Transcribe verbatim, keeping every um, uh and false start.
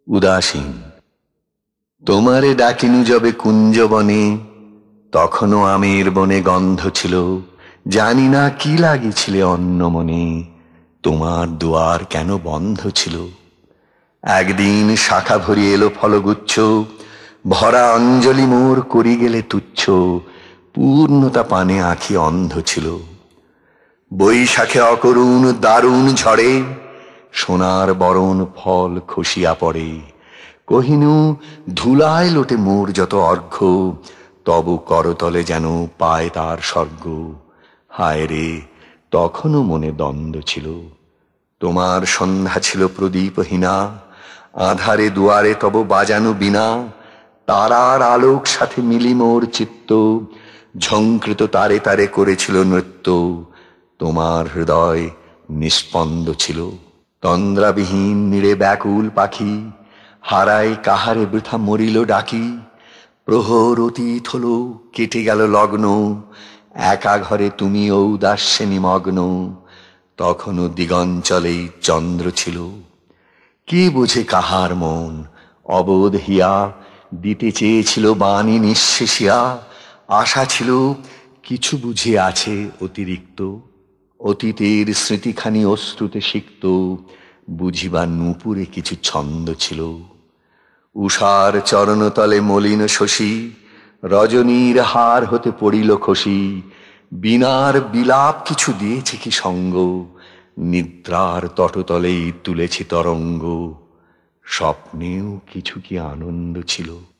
উদাসীন। তোমারে ডাকিনু যবে কুঞ্জবনে, তখনও আমের বনে গন্ধ ছিল, জানি না কি লাগিছিলে অন্য মনে, তোমার দুয়ার কেন বন্ধ ছিল। একদিন শাখা ভরি এলো ফলগুচ্ছ, ভরা অঞ্জলি মোর করি গেলে তুচ্ছ, পূর্ণতা পানে আঁখি অন্ধ ছিল। বৈশাখে অকরুণ দারুণ ঝড়ে, সোনার বরণ ফল খসিয়া পড়ে, কহিনু ধুলায় লোটে মোর যত অর্ঘ্য, তব করতলে যেন পায় তার স্বর্গ। হায় রে, তখনও মনে দ্বন্দ্ব ছিল। তোমার সন্ধ্যা ছিল প্রদীপহীনা, আধারে দুয়ারে তব বাজানো বীণা, তারার আলোক সাথে মিলি মোর চিত্ত, ঝংকৃত তারে তারে করেছিল নৃত্য। তোমার হৃদয় নিস্পন্দ ছিল। তন্দ্রাবিহীন নীড়ে ব্যাকুল পাখি, হারায় কাহারে বৃথা মরিল ডাকি। প্রহর অতীত হলো, কেটে গেল লগ্ন, একা ঘরে তুমি ঔদাস্যে নিমগ্ন। তখনও দিগঞ্চলেই চন্দ্র ছিল। কে বোঝে কাহার মন, অবোধ হিয়া দিতে চেয়েছিল বাণী নিঃশেষিয়া। আশা ছিল কিছু বুঝি আছে অতিরিক্ত, অতীতের স্মৃতিখানি অশ্রুতে সিক্ত, বুঝিবা নূপুরে কিছু ছন্দ ছিল। উষার চরণতলে মলিন শশী, রজনীর হার হতে পড়িল খসি। বীণার বিলাপ কিছু দিয়েছে কি সঙ্গ, নিদ্রার তটতলেই তুলেছে তরঙ্গ। স্বপ্নেও কিছু কি আনন্দ ছিল।